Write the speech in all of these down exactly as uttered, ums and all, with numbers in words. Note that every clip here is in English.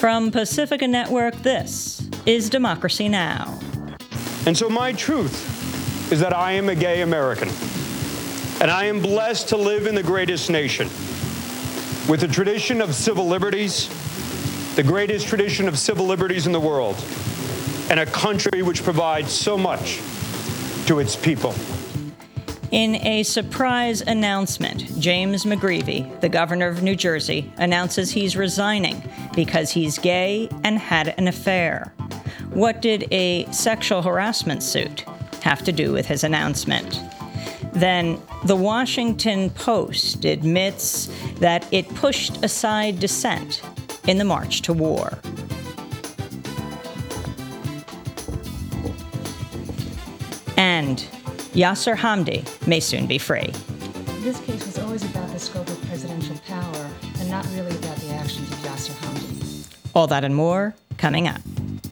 From Pacifica Network, this is Democracy Now! And so my truth is that I am a gay American, and I am blessed to live in the greatest nation, with a tradition of civil liberties, the greatest tradition of civil liberties in the world, and a country which provides so much to its people. In a surprise announcement, James McGreevey, the governor of New Jersey, announces he's resigning because he's gay and had an affair. What did a sexual harassment suit have to do with his announcement? Then, the Washington Post admits that it pushed aside dissent in the march to war. And Yasir Hamdi may soon be free. This case was always about the scope of presidential power and not really about the actions of Yasir Hamdi. All that and more coming up.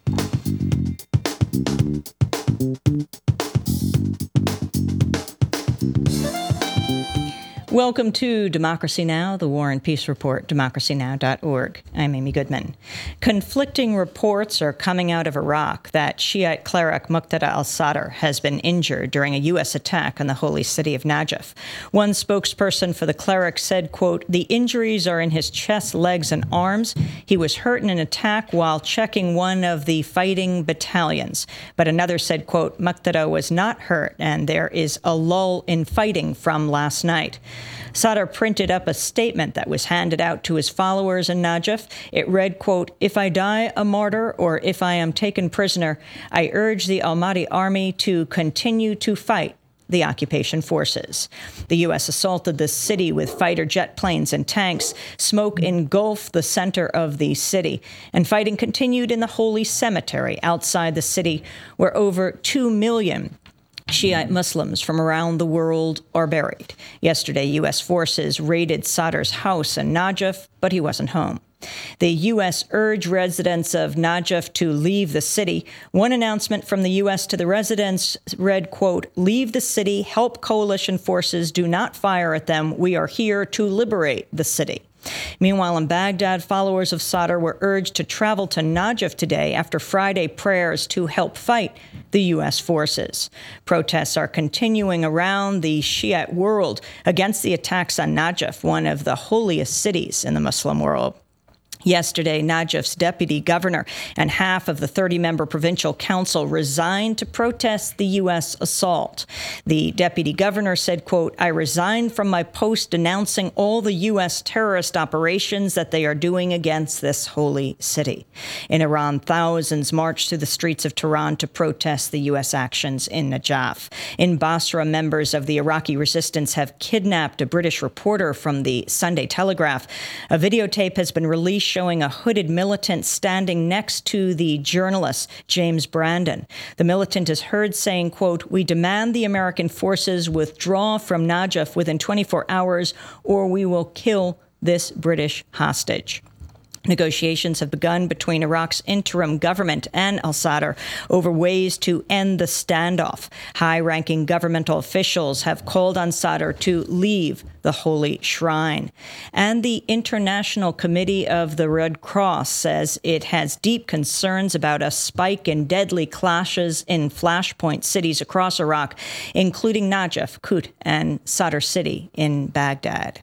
Welcome to Democracy Now!, the War and Peace Report, democracy now dot org. I'm Amy Goodman. Conflicting reports are coming out of Iraq that Shiite cleric Muqtada al-Sadr has been injured during a U S attack on the holy city of Najaf. One spokesperson for the cleric said, quote, "The injuries are in his chest, legs, and arms. He was hurt in an attack while checking one of the fighting battalions." But another said, quote, "Muqtada was not hurt, and there is a lull in fighting from last night." Sadr printed up a statement that was handed out to his followers in Najaf. It read, quote, "If I die a martyr or if I am taken prisoner, I urge the Almaty army to continue to fight the occupation forces." The U S assaulted the city with fighter jet planes and tanks. Smoke engulfed the center of the city, and fighting continued in the holy cemetery outside the city, where over two million Shiite Muslims from around the world are buried. Yesterday, U S forces raided Sadr's house in Najaf, but he wasn't home. The U S urged residents of Najaf to leave the city. One announcement from the U S to the residents read, quote, "Leave the city, help coalition forces, do not fire at them. We are here to liberate the city." Meanwhile, in Baghdad, followers of Sadr were urged to travel to Najaf today after Friday prayers to help fight the U S forces. Protests are continuing around the Shiite world against the attacks on Najaf, one of the holiest cities in the Muslim world. Yesterday, Najaf's deputy governor and half of the thirty-member provincial council resigned to protest the U S assault. The deputy governor said, quote, "I resigned from my post denouncing all the U S terrorist operations that they are doing against this holy city." In Iran, thousands marched through the streets of Tehran to protest the U S actions in Najaf. In Basra, members of the Iraqi resistance have kidnapped a British reporter from the Sunday Telegraph. A videotape has been released showing a hooded militant standing next to the journalist, James Brandon. The militant is heard saying, quote, "We demand the American forces withdraw from Najaf within twenty-four hours, or we will kill this British hostage." Negotiations have begun between Iraq's interim government and al-Sadr over ways to end the standoff. High-ranking governmental officials have called on Sadr to leave the holy shrine. And the International Committee of the Red Cross says it has deep concerns about a spike in deadly clashes in flashpoint cities across Iraq, including Najaf, Kut, and Sadr City in Baghdad.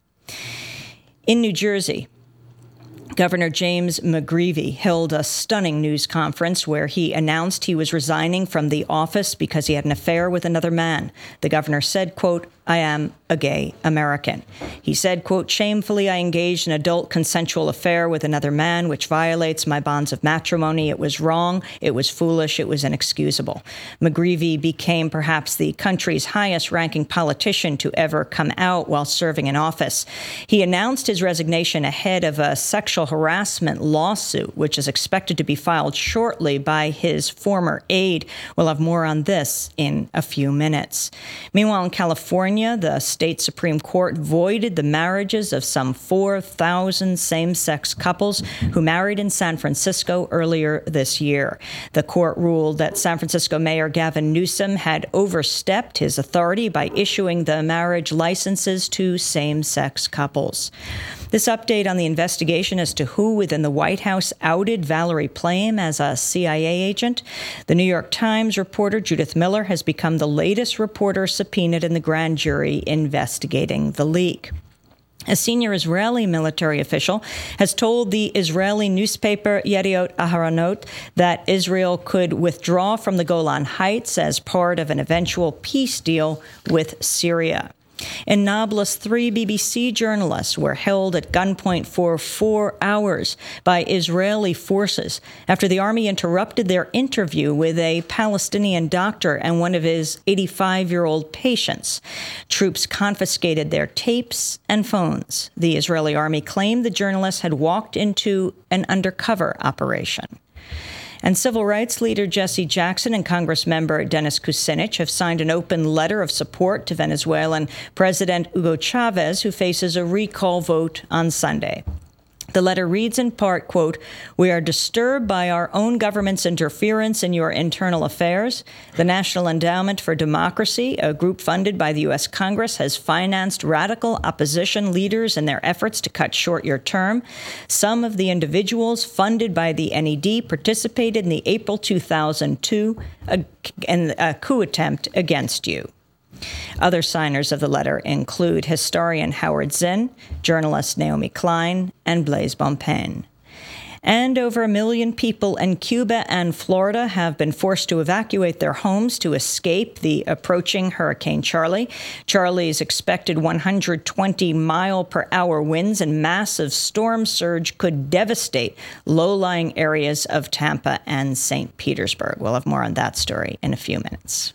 In New Jersey, Governor James McGreevey held a stunning news conference where he announced he was resigning from the office because he had an affair with another man. The governor said, quote, "I am a gay American." He said, quote, "Shamefully, I engaged in an adult consensual affair with another man, which violates my bonds of matrimony. It was wrong. It was foolish. It was inexcusable." McGreevey became perhaps the country's highest-ranking politician to ever come out while serving in office. He announced his resignation ahead of a sexual harassment lawsuit, which is expected to be filed shortly by his former aide. We'll have more on this in a few minutes. Meanwhile, in California, the state Supreme Court voided the marriages of some four thousand same-sex couples who married in San Francisco earlier this year. The court ruled that San Francisco Mayor Gavin Newsom had overstepped his authority by issuing the marriage licenses to same-sex couples. This update on the investigation as to who within the White House outed Valerie Plame as a C I A agent. The New York Times reporter Judith Miller has become the latest reporter subpoenaed in the grand jury investigating the leak. A senior Israeli military official has told the Israeli newspaper Yediot Aharonot that Israel could withdraw from the Golan Heights as part of an eventual peace deal with Syria. In Nablus, three B B C journalists were held at gunpoint for four hours by Israeli forces after the army interrupted their interview with a Palestinian doctor and one of his eighty-five-year-old patients. Troops confiscated their tapes and phones. The Israeli army claimed the journalists had walked into an undercover operation. And civil rights leader Jesse Jackson and Congress member Dennis Kucinich have signed an open letter of support to Venezuelan President Hugo Chavez, who faces a recall vote on Sunday. The letter reads in part, quote, "We are disturbed by our own government's interference in your internal affairs. The National Endowment for Democracy, a group funded by the U S Congress, has financed radical opposition leaders in their efforts to cut short your term. Some of the individuals funded by the N E D participated in the April two thousand two uh, a coup attempt against you." Other signers of the letter include historian Howard Zinn, journalist Naomi Klein, and Blaise Bonpane. And over a million people in Cuba and Florida have been forced to evacuate their homes to escape the approaching Hurricane Charlie. Charlie's expected one hundred twenty mile per hour winds and massive storm surge could devastate low-lying areas of Tampa and Saint Petersburg. We'll have more on that story in a few minutes.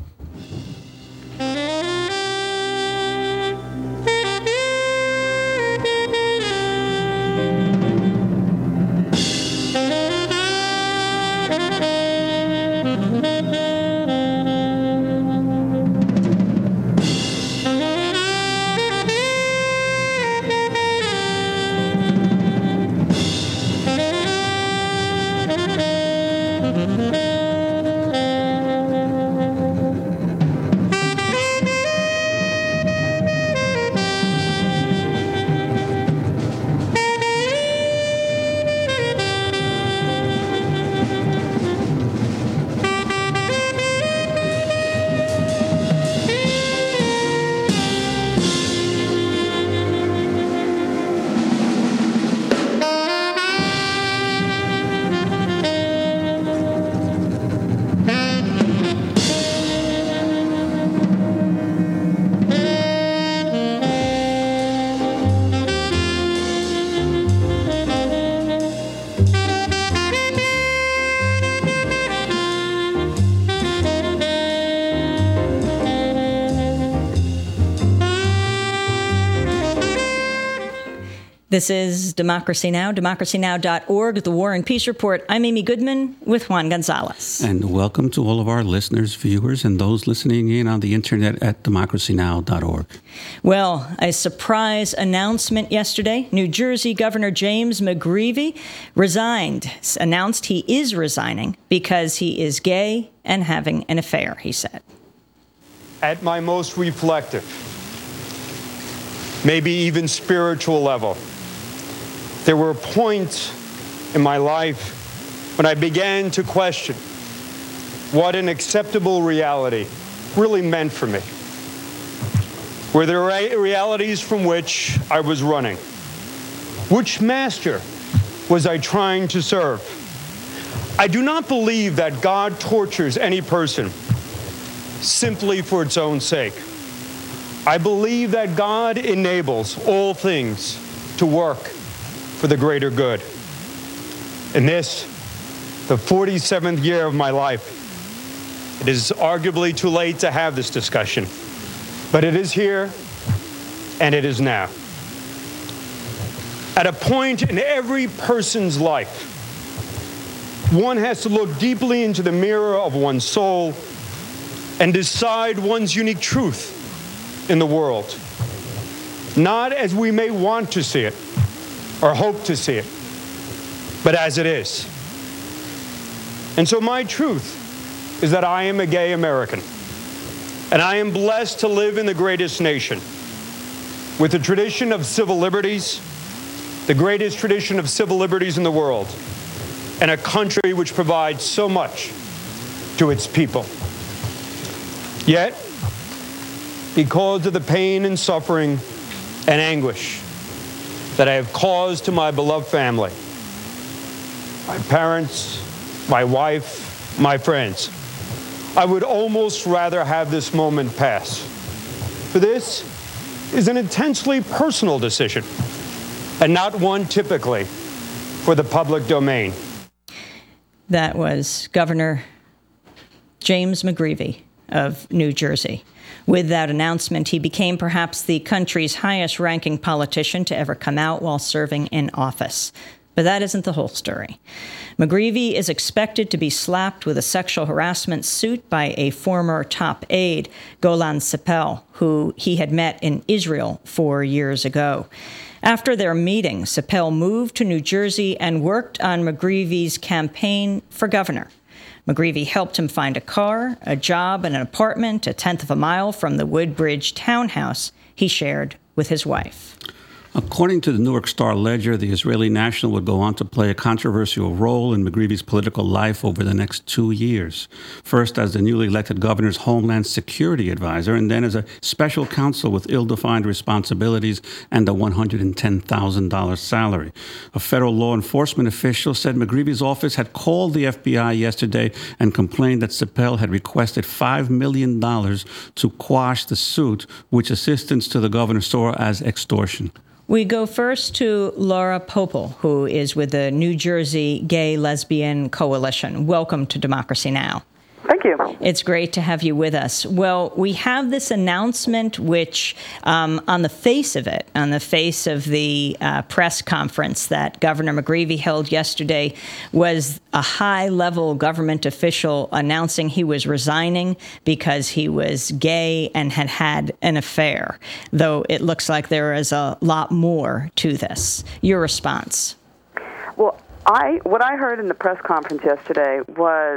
This is Democracy Now!, democracy now dot org, the War and Peace Report. I'm Amy Goodman with Juan Gonzalez. And welcome to all of our listeners, viewers, and those listening in on the internet at democracy now dot org. Well, a surprise announcement yesterday. New Jersey Governor James McGreevey resigned, announced he is resigning because he is gay and having an affair, he said. At my most reflective, maybe even spiritual level, there were points in my life when I began to question what an acceptable reality really meant for me. Were there realities from which I was running? Which master was I trying to serve? I do not believe that God tortures any person simply for its own sake. I believe that God enables all things to work for the greater good. In this, the forty-seventh year of my life, it is arguably too late to have this discussion, but it is here and it is now. At a point in every person's life, one has to look deeply into the mirror of one's soul and decide one's unique truth in the world, not as we may want to see it or hope to see it, but as it is. And so my truth is that I am a gay American, and I am blessed to live in the greatest nation with a tradition of civil liberties the greatest tradition of civil liberties in the world, and a country which provides so much to its people. Yet, because of the pain and suffering and anguish that I have caused to my beloved family, my parents, my wife, my friends, I would almost rather have this moment pass. For this is an intensely personal decision, and not one typically for the public domain. That was Governor James McGreevey of New Jersey. With that announcement, he became perhaps the country's highest-ranking politician to ever come out while serving in office. But that isn't the whole story. McGreevey is expected to be slapped with a sexual harassment suit by a former top aide, Golan Sepel, who he had met in Israel four years ago. After their meeting, Sepel moved to New Jersey and worked on McGreevey's campaign for governor. McGreevey helped him find a car, a job, and an apartment a tenth of a mile from the Woodbridge townhouse he shared with his wife. According to the Newark Star-Ledger, the Israeli national would go on to play a controversial role in McGreevey's political life over the next two years. First as the newly elected governor's Homeland Security advisor, and then as a special counsel with ill-defined responsibilities and a one hundred ten thousand dollars salary. A federal law enforcement official said McGreevey's office had called the F B I yesterday and complained that Sepel had requested five million dollars to quash the suit, which assistants to the governor saw as extortion. We go first to Laura Popel, who is with the New Jersey Gay Lesbian Coalition. Welcome to Democracy Now! Thank you. It's great to have you with us. Well, we have this announcement which, um, on the face of it, on the face of the uh, press conference that Governor McGreevey held yesterday, was a high-level government official announcing he was resigning because he was gay and had had an affair, though it looks like there is a lot more to this. Your response? Well, I what I heard in the press conference yesterday was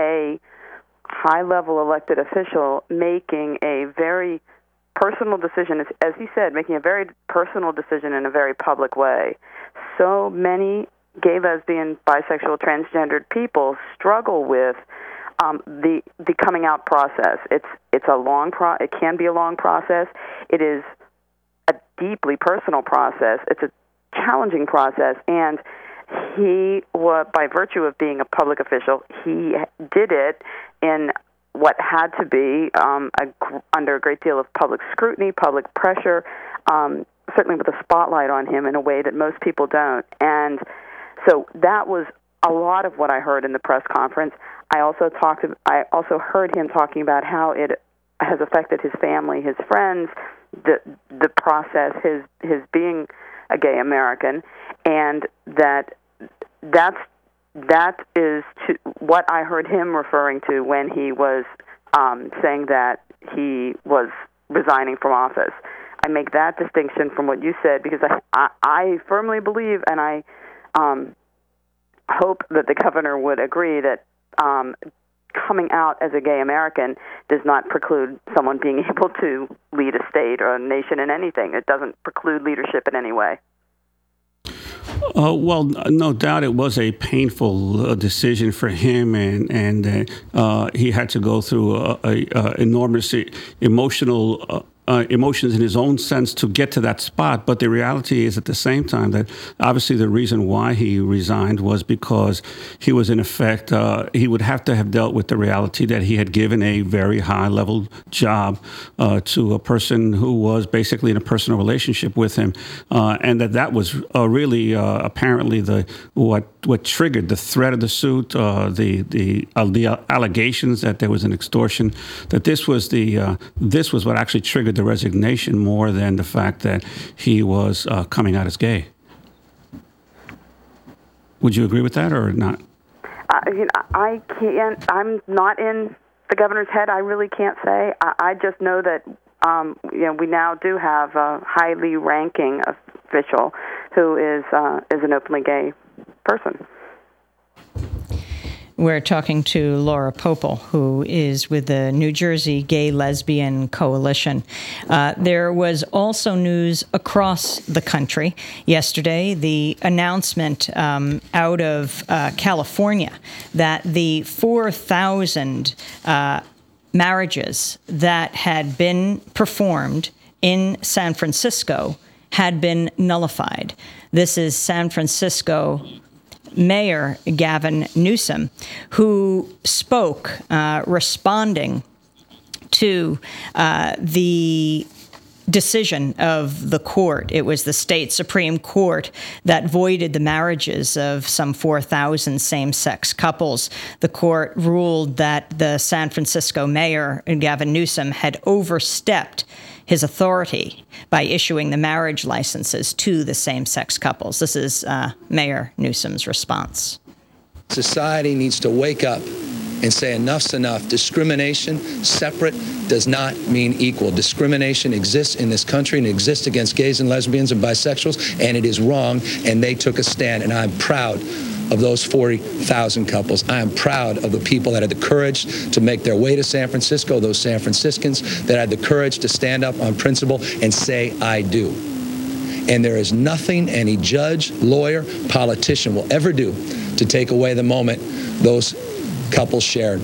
a high-level elected official making a very personal decision, as he said, making a very personal decision in a very public way. So many gay, lesbian, bisexual, transgendered people struggle with um, the the coming out process. It's it's a long pro. It can be a long process. It is a deeply personal process. It's a challenging process, and he, by virtue of being a public official, he did it in what had to be um, a, under a great deal of public scrutiny, public pressure, um, certainly with a spotlight on him in a way that most people don't. And so that was a lot of what I heard in the press conference. I also talked. I also heard him talking about how it has affected his family, his friends, the the process, his his being a gay American, and that that's that is to what I heard him referring to when he was um, saying that he was resigning from office. I make that distinction from what you said because I I, I firmly believe, and I um, hope that the governor would agree that um, coming out as a gay American does not preclude someone being able to lead a state or a nation in anything. It doesn't preclude leadership in any way. Uh, well, no doubt it was a painful uh, decision for him, and and uh, uh, he had to go through a, a, a enormous emotional uh, uh, emotions in his own sense to get to that spot. But the reality is at the same time that obviously the reason why he resigned was because he was in effect, uh, he would have to have dealt with the reality that he had given a very high level job uh, to a person who was basically in a personal relationship with him. Uh, and that that was uh, really uh, apparently the what what triggered the threat of the suit, uh, the the uh, the allegations that there was an extortion, that this was the uh, this was what actually triggered the resignation more than the fact that he was uh, coming out as gay. Would you agree with that or not? Uh, you know, I can't. I'm not in the governor's head. I really can't say. I, I just know that um, you know we now do have a highly ranking official who is uh, is an openly gay person. We're talking to Laura Popel, who is with the New Jersey Gay Lesbian Coalition. Uh, there was also news across the country yesterday, the announcement um, out of uh, California that the four thousand uh, marriages that had been performed in San Francisco had been nullified. This is San Francisco Mayor Gavin Newsom, who spoke uh, responding to uh, the decision of the court. It was the state Supreme Court that voided the marriages of some four thousand same-sex couples. The court ruled that the San Francisco mayor, Gavin Newsom, had overstepped his authority by issuing the marriage licenses to the same-sex couples. This is uh, Mayor Newsom's response. Society needs to wake up and say enough's enough. Discrimination, separate, does not mean equal. Discrimination exists in this country and exists against gays and lesbians and bisexuals, and it is wrong, and they took a stand, and I'm proud of those forty thousand couples. I am proud of the people that had the courage to make their way to San Francisco, those San Franciscans that had the courage to stand up on principle and say, I do. And there is nothing any judge, lawyer, politician will ever do to take away the moment those couples shared.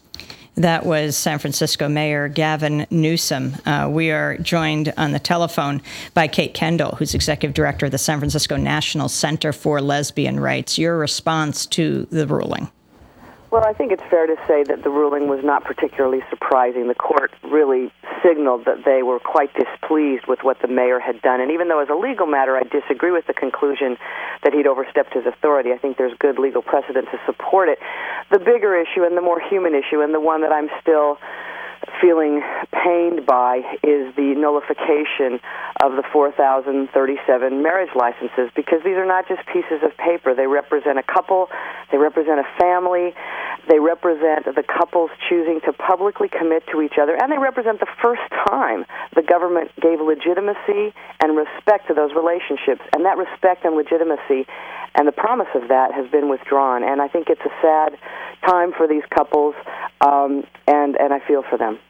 That was San Francisco Mayor Gavin Newsom. Uh, we are joined on the telephone by Kate Kendall, who's Executive Director of the San Francisco National Center for Lesbian Rights. Your response to the ruling? Well, I think it's fair to say that the ruling was not particularly surprising. The court really signaled that they were quite displeased with what the mayor had done. And even though as a legal matter I disagree with the conclusion that he'd overstepped his authority, I think there's good legal precedent to support it. The bigger issue and the more human issue, and the one that I'm still feeling pained by, is the nullification of the four thousand thirty-seven marriage licenses, because these are not just pieces of paper. They represent a couple, they represent a family, they represent the couples choosing to publicly commit to each other, and they represent the first time the government gave legitimacy and respect to those relationships. And that respect and legitimacy and the promise of that has been withdrawn. And I think it's a sad time for these couples, um, and, and I feel for them.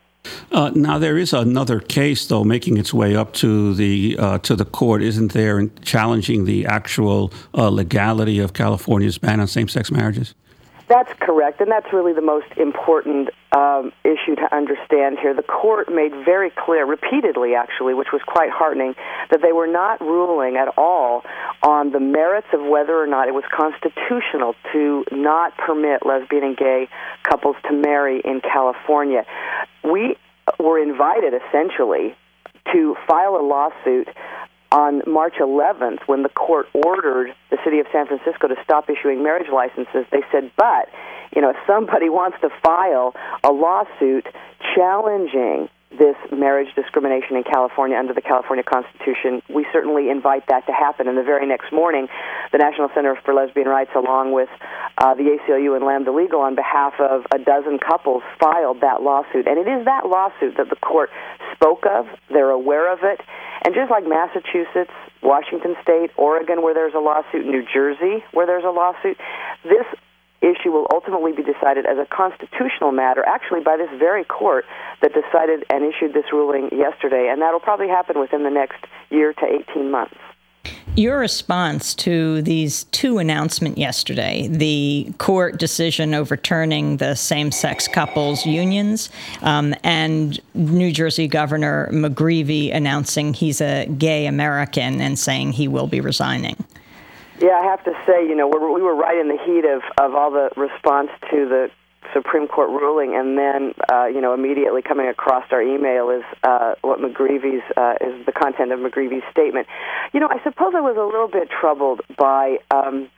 Uh, now there is another case, though, making its way up to the uh, to the court, isn't there, in challenging the actual uh, legality of California's ban on same-sex marriages? That's correct, and that's really the most important um, issue to understand here. The court made very clear, repeatedly actually, which was quite heartening, that they were not ruling at all on the merits of whether or not it was constitutional to not permit lesbian and gay couples to marry in California. We were invited, essentially, to file a lawsuit on March eleventh, when the court ordered the city of San Francisco to stop issuing marriage licenses. They said, but, you know, if somebody wants to file a lawsuit challenging this marriage discrimination in California under the California Constitution, we certainly invite that to happen. And the very next morning, the National Center for Lesbian Rights, along with uh, the A C L U and Lambda Legal, on behalf of a dozen couples, filed that lawsuit. And it is that lawsuit that the court spoke of. They're aware of it. And just like Massachusetts, Washington State, Oregon, where there's a lawsuit, New Jersey, where there's a lawsuit, this issue will ultimately be decided as a constitutional matter, actually by this very court that decided and issued this ruling yesterday, and that'll probably happen within the next year to eighteen months. Your response to these two announcements yesterday, the court decision overturning the same-sex couples unions, um, and New Jersey Governor McGreevey announcing he's a gay American and saying he will be resigning. Yeah, I have to say, you know, we're, we were right in the heat of, of all the response to the Supreme Court ruling, and then, uh, you know, immediately coming across our email is uh, what McGreevey's, uh, is the content of McGreevey's statement. You know, I suppose I was a little bit troubled by um,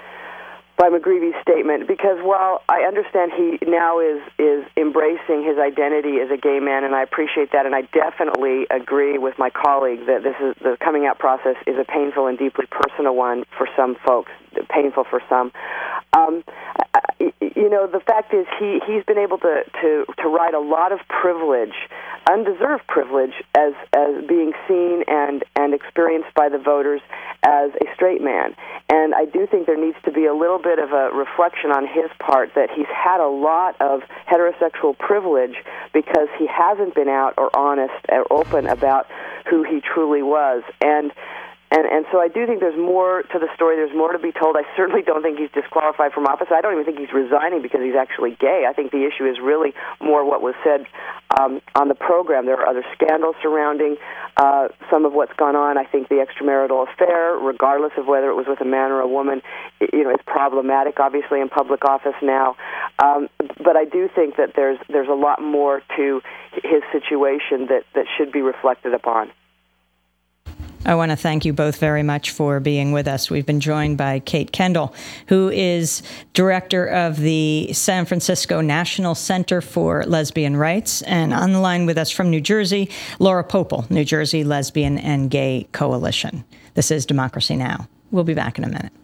by McGreevey's statement, because while I understand he now is, is embracing his identity as a gay man, and I appreciate that, and I definitely agree with my colleague that this is the coming out process is a painful and deeply personal one for some folks, painful for some. Um, you know, the fact is he, he's been able to, to, to ride a lot of privilege, undeserved privilege, as, as being seen and, and experienced by the voters as a straight man. And I do think there needs to be a little bit of a reflection on his part that he's had a lot of heterosexual privilege because he hasn't been out or honest or open about who he truly was. And And and so I do think there's more to the story. There's more to be told. I certainly don't think he's disqualified from office. I don't even think he's resigning because he's actually gay. I think the issue is really more what was said um, on the program. There are other scandals surrounding uh, some of what's gone on. I think the extramarital affair, regardless of whether it was with a man or a woman, you know, is problematic, obviously, in public office now. Um, but I do think that there's there's a lot more to his situation that, that should be reflected upon. I want to thank you both very much for being with us. We've been joined by Kate Kendall, who is director of the San Francisco National Center for Lesbian Rights, and on the line with us from New Jersey, Laura Popel, New Jersey Lesbian and Gay Coalition. This is Democracy Now! We'll be back in a minute.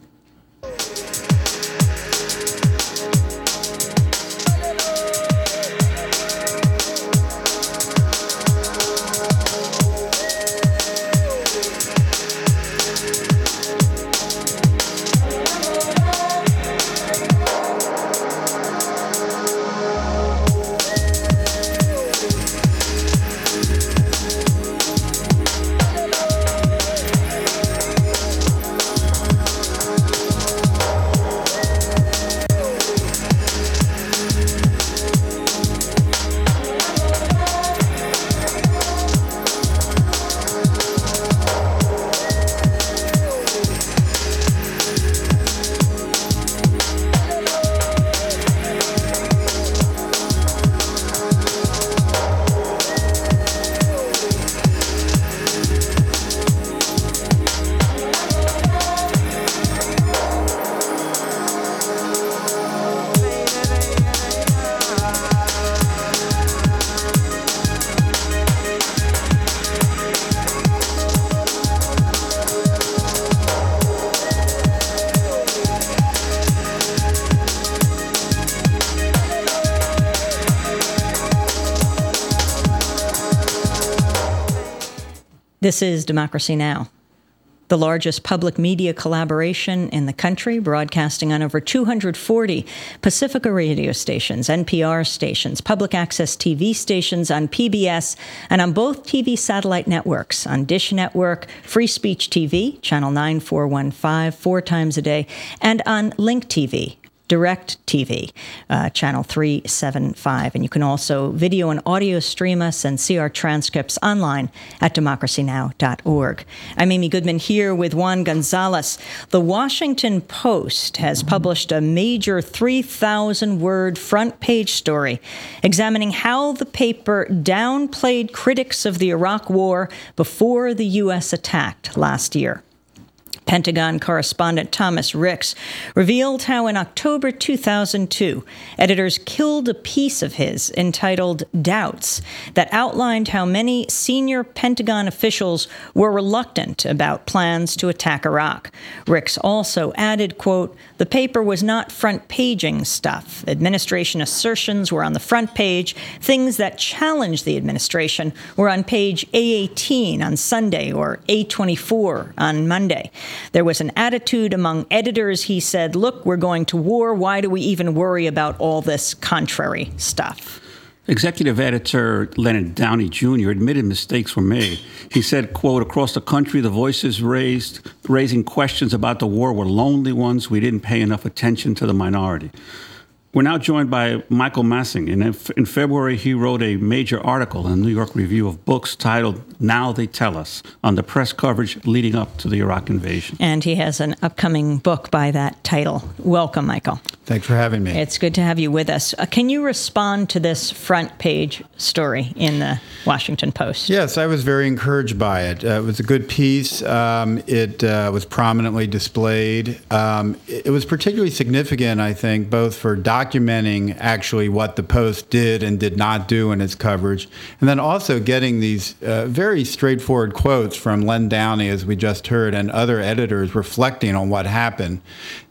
This is Democracy Now!, the largest public media collaboration in the country, broadcasting on over two hundred forty Pacifica radio stations, N P R stations, public access T V stations on P B S, and on both T V satellite networks, on Dish Network, Free Speech T V, channel nine four one five, four times a day, and on Link T V, Direct T V, uh, channel three seventy-five. And you can also video and audio stream us and see our transcripts online at democracy now dot org. I'm Amy Goodman here with Juan Gonzalez. The Washington Post has published a major three thousand word front page story examining how the paper downplayed critics of the Iraq War before the U S attacked last year. Pentagon correspondent Thomas Ricks revealed how in October two thousand two, editors killed a piece of his entitled Doubts that outlined how many senior Pentagon officials were reluctant about plans to attack Iraq. Ricks also added, quote, "The paper was not front-paging stuff. Administration assertions were on the front page. Things that challenged the administration were on page A eighteen on Sunday or A twenty-four on Monday. There was an attitude among editors," he said, "look, we're going to war. Why do we even worry about all this contrary stuff?" Executive editor Leonard Downey Junior admitted mistakes were made. He said, quote, "Across the country, the voices raised, raising questions about the war were lonely ones. We didn't pay enough attention to the minority." We're now joined by Michael Massing. And in February, he wrote a major article in the New York Review of Books titled Now They Tell Us, on the press coverage leading up to the Iraq invasion. And he has an upcoming book by that title. Welcome, Michael. Thanks for having me. It's good to have you with us. Uh, can you respond to this front page story in the Washington Post? Yes, I was very encouraged by it. Uh, it was a good piece. Um, it uh, was prominently displayed. Um, it, it was particularly significant, I think, both for documenting actually what the Post did and did not do in its coverage, and then also getting these uh, very straightforward quotes from Len Downey, as we just heard, and other editors reflecting on what happened.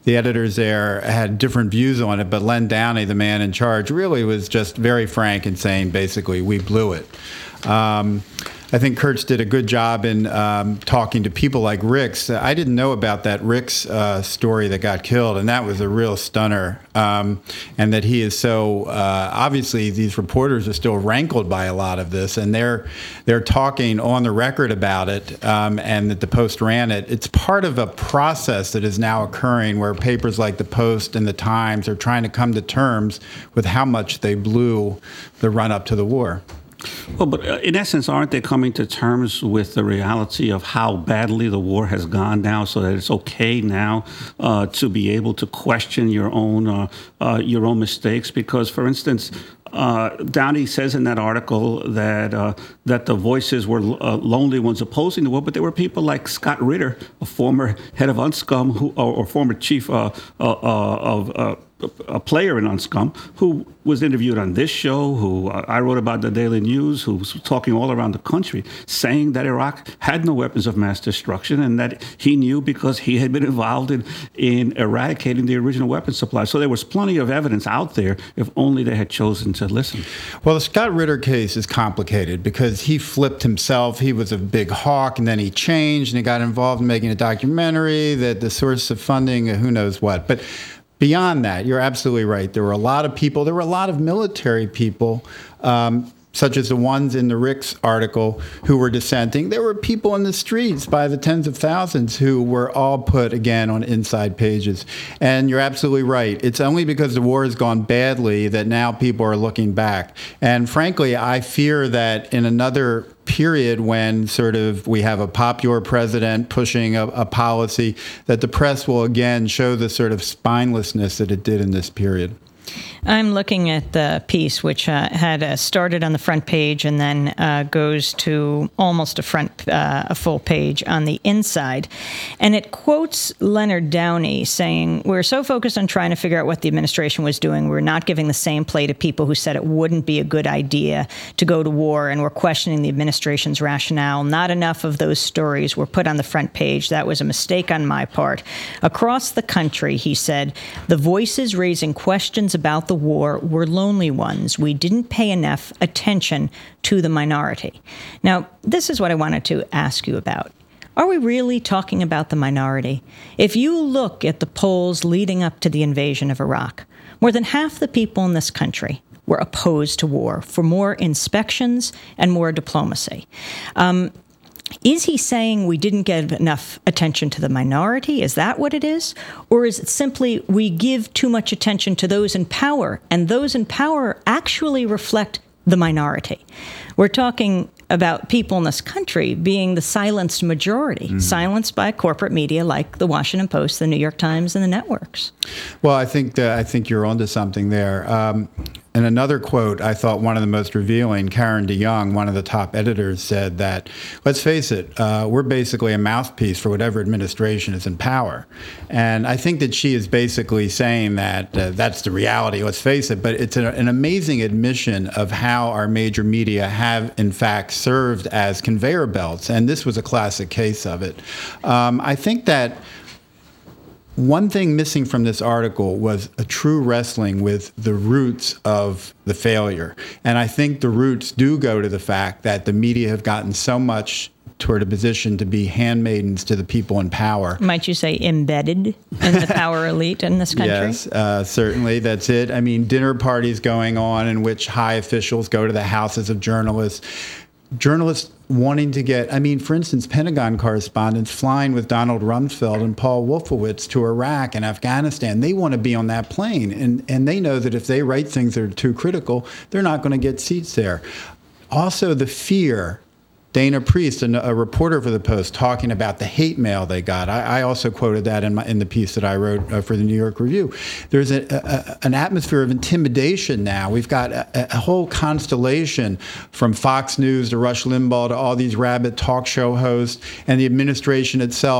the editors there had different views on it, but Len Downey, the man in charge, really was just very frank in saying, basically, we blew it. Um, I think Kurtz did a good job in um, talking to people like Ricks. I didn't know about that Ricks uh, story that got killed, and that was a real stunner. Um, and that he is so uh, obviously these reporters are still rankled by a lot of this, and they're they're talking on the record about it, um, and that the Post ran it. It's part of a process that is now occurring where papers like the Post and the Times are trying to come to terms with how much they blew the run up to the war. Well, but in essence, aren't they coming to terms with the reality of how badly the war has gone now, so that it's okay now uh, to be able to question your own uh, uh, your own mistakes? Because, for instance, uh, Downey says in that article that uh, that the voices were uh, lonely ones opposing the war, but there were people like Scott Ritter, a former head of UNSCOM, who, or, or former chief uh, uh, uh, of uh, a player in UNSCOM, who was interviewed on this show, who uh, I wrote about the Daily News, who was talking all around the country, saying that Iraq had no weapons of mass destruction, and that he knew because he had been involved in, in eradicating the original weapons supply. So there was plenty of evidence out there if only they had chosen to listen. Well, the Scott Ritter case is complicated because he flipped himself. He was a big hawk, and then he changed, and he got involved in making a documentary that the source of funding, who knows what. But beyond that, you're absolutely right. There were a lot of people, there were a lot of military people, um, such as the ones in the Ricks article, who were dissenting. There were people in the streets by the tens of thousands who were all put, again, on inside pages. And you're absolutely right. It's only because the war has gone badly that now people are looking back. And frankly, I fear that in another period when sort of we have a popular president pushing a, a policy, that the press will again show the sort of spinelessness that it did in this period. I'm looking at the piece, which uh, had uh, started on the front page and then uh, goes to almost a front, uh, a full page on the inside. And it quotes Leonard Downey saying, "We're so focused on trying to figure out what the administration was doing, we're not giving the same play to people who said it wouldn't be a good idea to go to war, and we're questioning the administration's rationale. Not enough of those stories were put on the front page. That was a mistake on my part. Across the country," he said, "the voices raising questions about the war were lonely ones. We didn't pay enough attention to the minority." Now, this is what I wanted to ask you about. Are we really talking about the minority? If you look at the polls leading up to the invasion of Iraq, more than half the people in this country were opposed to war, for more inspections and more diplomacy. Um, Is he saying we didn't give enough attention to the minority? Is that what it is? Or is it simply we give too much attention to those in power, and those in power actually reflect the minority? We're talking about people in this country being the silenced majority, mm-hmm. silenced by corporate media like the Washington Post, the New York Times, and the networks. Well, I think that, I think you're onto something there. Um, and another quote, I thought one of the most revealing, Karen DeYoung, one of the top editors, said that, let's face it, uh, we're basically a mouthpiece for whatever administration is in power. And I think that she is basically saying that uh, that's the reality, let's face it, but it's a, an amazing admission of how our major media have, in fact, served as conveyor belts. And this was a classic case of it. Um, I think that one thing missing from this article was a true wrestling with the roots of the failure. And I think the roots do go to the fact that the media have gotten so much toward a position to be handmaidens to the people in power. Might you say embedded in the power elite in this country? Yes, uh, certainly. That's it. I mean, dinner parties going on in which high officials go to the houses of journalists. Journalists wanting to get, I mean, for instance, Pentagon correspondents flying with Donald Rumsfeld and Paul Wolfowitz to Iraq and Afghanistan. They want to be on that plane, and, and they know that if they write things that are too critical, they're not going to get seats there. Also, the fear. Dana Priest, a, a reporter for the Post, talking about the hate mail they got. I, I also quoted that in, my, in the piece that I wrote uh, for the New York Review. There's a, a, an atmosphere of intimidation now. We've got a, a whole constellation from Fox News to Rush Limbaugh to all these rabid talk show hosts, and the administration itself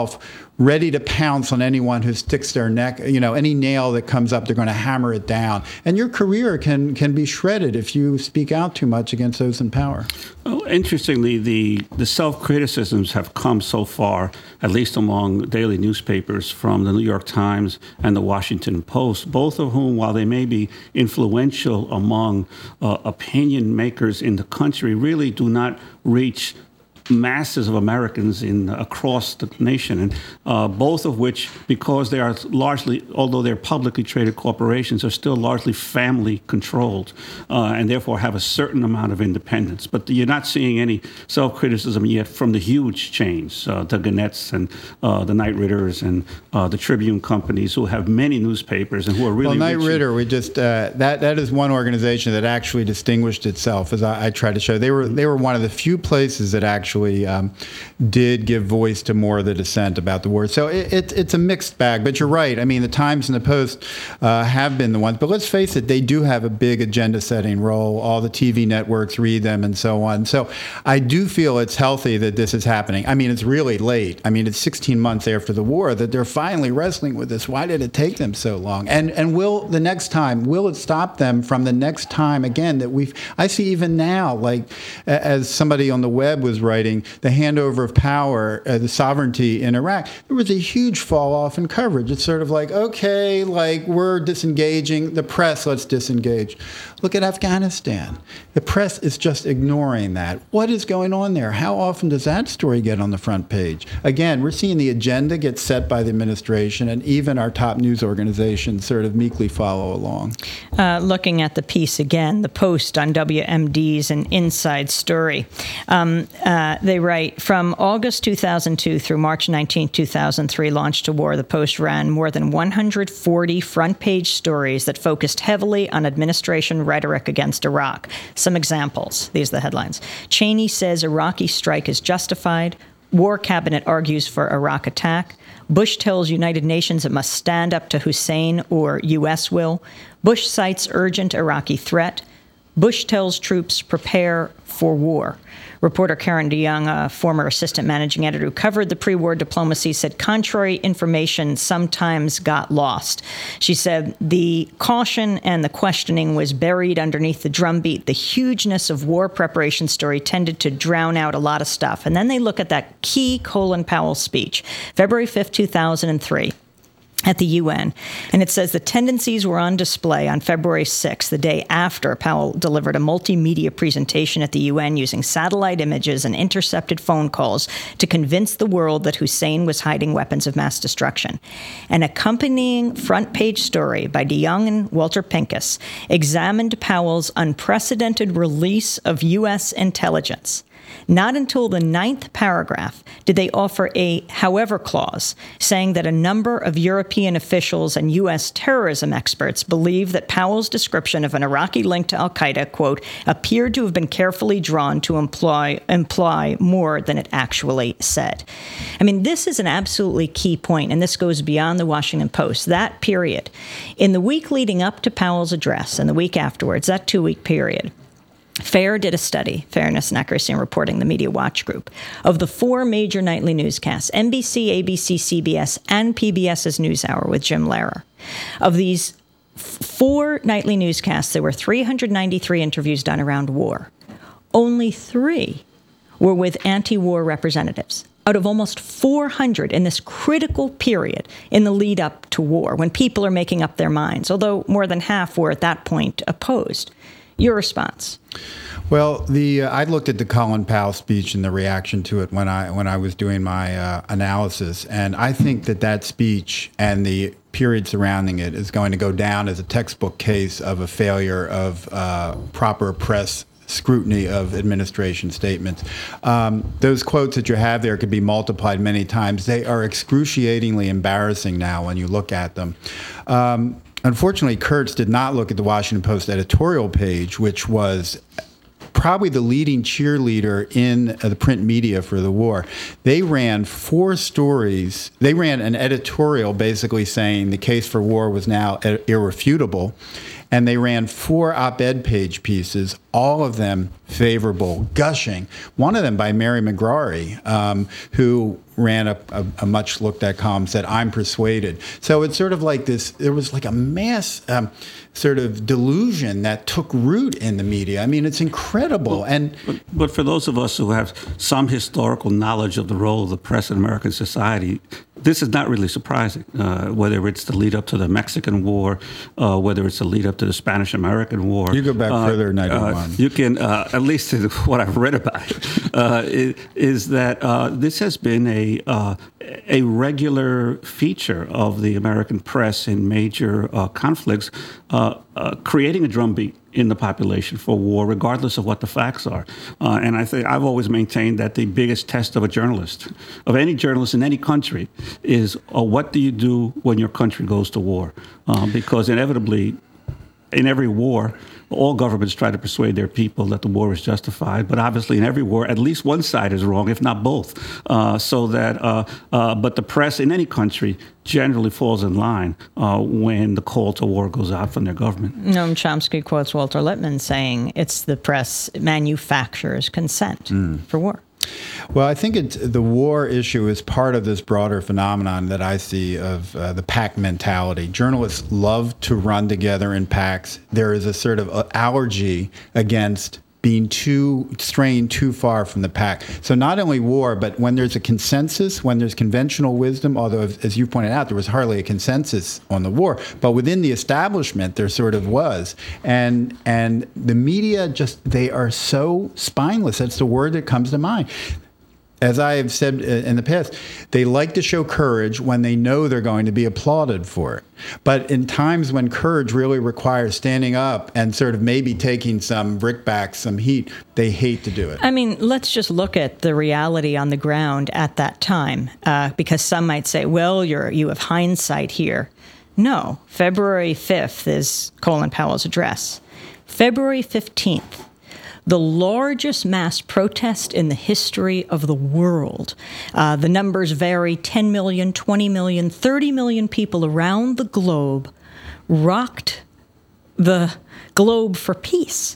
ready to pounce on anyone who sticks their neck, you know, any nail that comes up, they're going to hammer it down. And your career can can be shredded if you speak out too much against those in power. Well, interestingly, the, the self-criticisms have come so far, at least among daily newspapers, from the New York Times and the Washington Post, both of whom, while they may be influential among uh, opinion makers in the country, really do not reach masses of Americans in across the nation, and uh, both of which, because they are largely, although they're publicly traded corporations, are still largely family controlled, uh, and therefore have a certain amount of independence. But you're not seeing any self-criticism yet from the huge chains, uh, the Gannett's and uh, the Knight Ritters and uh, the Tribune companies, who have many newspapers and who are really. Well, Knight reaching- Ritter, we just uh, that that is one organization that actually distinguished itself, as I, I try to show. They were they were one of the few places that actually. Um, did give voice to more of the dissent about the war. So it, it, it's a mixed bag, but you're right. I mean, the Times and the Post uh, have been the ones, but let's face it, they do have a big agenda-setting role. All the T V networks read them and so on. So I do feel it's healthy that this is happening. I mean, it's really late. I mean, it's sixteen months after the war that they're finally wrestling with this. Why did it take them so long? And and will the next time, will it stop them from the next time, again, that we've, I see even now, like as somebody on the web was writing, the handover of power, uh, the sovereignty in Iraq, there was a huge fall off in coverage. It's sort of like, okay, like we're disengaging. The press, let's disengage. Look at Afghanistan. The press is just ignoring that. What is going on there? How often does that story get on the front page? Again, we're seeing the agenda get set by the administration, and even our top news organizations sort of meekly follow along. Uh, looking at the piece again, the Post on W M D's An Inside Story. Um, uh, they write, from August two thousand two through March nineteenth, two thousand three, launch to war, the Post ran more than one hundred forty front-page stories that focused heavily on administration rhetoric against Iraq. Some examples. These are the headlines. Cheney says Iraqi strike is justified. War cabinet argues for Iraq attack. Bush tells United Nations it must stand up to Hussein or U S will. Bush cites urgent Iraqi threat. Bush tells troops prepare for war. Reporter Karen DeYoung, a former assistant managing editor who covered the pre-war diplomacy, said contrary information sometimes got lost. She said the caution and the questioning was buried underneath the drumbeat. The hugeness of war preparation story tended to drown out a lot of stuff. And then they look at that key Colin Powell speech, February fifth, two thousand three. At the U N, and it says the tendencies were on display on February sixth, the day after Powell delivered a multimedia presentation at the U N using satellite images and intercepted phone calls to convince the world that Hussein was hiding weapons of mass destruction. An accompanying front-page story by DeYoung and Walter Pincus examined Powell's unprecedented release of U S intelligence. Not until the ninth paragraph did they offer a however clause, saying that a number of European officials and U S terrorism experts believe that Powell's description of an Iraqi link to al-Qaeda, quote, appeared to have been carefully drawn to imply, imply more than it actually said. I mean, this is an absolutely key point, and this goes beyond the Washington Post. That period, in the week leading up to Powell's address and the week afterwards, that two-week period, FAIR did a study, Fairness and Accuracy in Reporting, the Media Watch Group, of the four major nightly newscasts, N B C, A B C, C B S, and PBS's NewsHour with Jim Lehrer. Of these f- four nightly newscasts, there were three hundred ninety-three interviews done around war. Only three were with anti-war representatives, out of almost four hundred in this critical period in the lead up to war, when people are making up their minds, although more than half were at that point opposed. Your response? Well, the uh, I looked at the Colin Powell speech and the reaction to it when I when I was doing my uh, analysis, and I think that that speech and the period surrounding it is going to go down as a textbook case of a failure of uh, proper press scrutiny of administration statements. Um, those quotes that you have there could be multiplied many times. They are excruciatingly embarrassing now when you look at them. Um, Unfortunately, Kurtz did not look at the Washington Post editorial page, which was probably the leading cheerleader in the print media for the war. They ran four stories. They ran an editorial basically saying the case for war was now irrefutable. And they ran four op-ed page pieces, all of them favorable, gushing. One of them by Mary McGrory, um, who ran a, a, a much looked at column, said, "I'm persuaded." So it's sort of like this, there was like a mass um, sort of delusion that took root in the media. I mean, it's incredible. Well, and but, but for those of us who have some historical knowledge of the role of the press in American society, this is not really surprising, uh, whether it's the lead up to the Mexican War, uh, whether it's the lead up to the Spanish-American War. You go back uh, further than I uh, want. You can, uh, at least in what I've read about it, uh, is, is that uh, this has been a uh, a regular feature of the American press in major uh, conflicts, uh, uh, creating a drumbeat in the population for war, regardless of what the facts are. Uh, and I think I've always maintained that the biggest test of a journalist, of any journalist in any country, is uh, what do you do when your country goes to war? Uh, because inevitably, in every war, all governments try to persuade their people that the war is justified, but obviously in every war, at least one side is wrong, if not both. Uh, so that, uh, uh, but the press in any country generally falls in line uh, when the call to war goes out from their government. Noam Chomsky quotes Walter Lippmann saying it's the press manufactures consent mm. for war. Well, I think it's, the war issue is part of this broader phenomenon that I see of uh, the pack mentality. Journalists love to run together in packs. There is a sort of allergy against being too straying too far from the pack. So not only war, but when there's a consensus, when there's conventional wisdom, although as you pointed out, there was hardly a consensus on the war, but within the establishment, there sort of was. And and the media just, they are so spineless. That's the word that comes to mind. As I have said in the past, they like to show courage when they know they're going to be applauded for it. But in times when courage really requires standing up and sort of maybe taking some brickbats, some heat, they hate to do it. I mean, let's just look at the reality on the ground at that time, uh, because some might say, well, you're, you have hindsight here. No, February fifth is Colin Powell's address. February fifteenth. The largest mass protest in the history of the world. Uh, the numbers vary, ten million, twenty million, thirty million people around the globe rocked the globe for peace.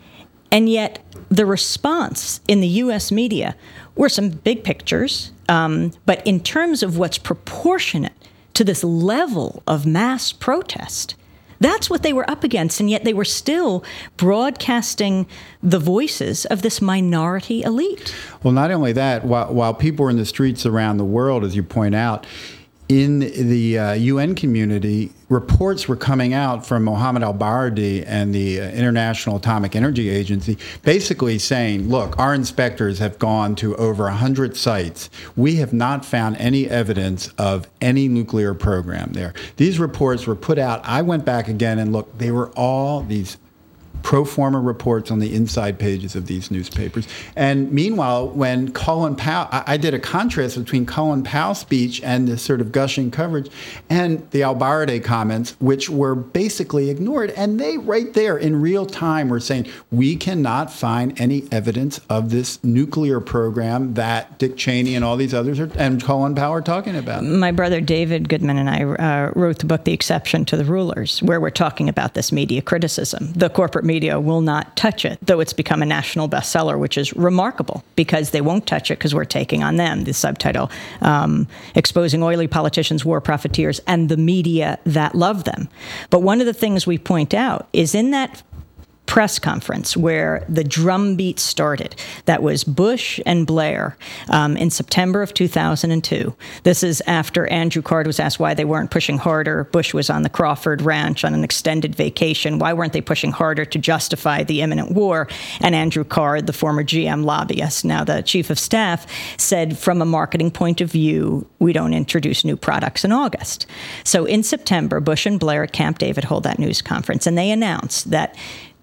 And yet the response in the U S media were some big pictures, um, but in terms of what's proportionate to this level of mass protest, that's what they were up against, and yet they were still broadcasting the voices of this minority elite. Well, not only that, while, while people were in the streets around the world, as you point out, in the uh, U N community, reports were coming out from Mohammed al-Baradei and the uh, International Atomic Energy Agency basically saying, look, our inspectors have gone to over one hundred sites. We have not found any evidence of any nuclear program there. These reports were put out. I went back again and looked. They were all these pro forma reports on the inside pages of these newspapers. And meanwhile, when Colin Powell, I, I did a contrast between Colin Powell's speech and this sort of gushing coverage and the al-Baradei comments, which were basically ignored. And they right there in real time were saying, we cannot find any evidence of this nuclear program that Dick Cheney and all these others are, and Colin Powell are talking about. My brother David Goodman and I uh, wrote the book, The Exception to the Rulers, where we're talking about this media criticism. The corporate media media will not touch it, though it's become a national bestseller, which is remarkable because they won't touch it because we're taking on them. The subtitle, um, Exposing Oily Politicians, War Profiteers, and the Media That Love Them. But one of the things we point out is in that press conference where the drumbeat started. That was Bush and Blair um, in September of two thousand two. This is after Andrew Card was asked why they weren't pushing harder. Bush was on the Crawford Ranch on an extended vacation. Why weren't they pushing harder to justify the imminent war? And Andrew Card, the former G M lobbyist, now the chief of staff, said from a marketing point of view, we don't introduce new products in August. So in September, Bush and Blair at Camp David hold that news conference, and they announced that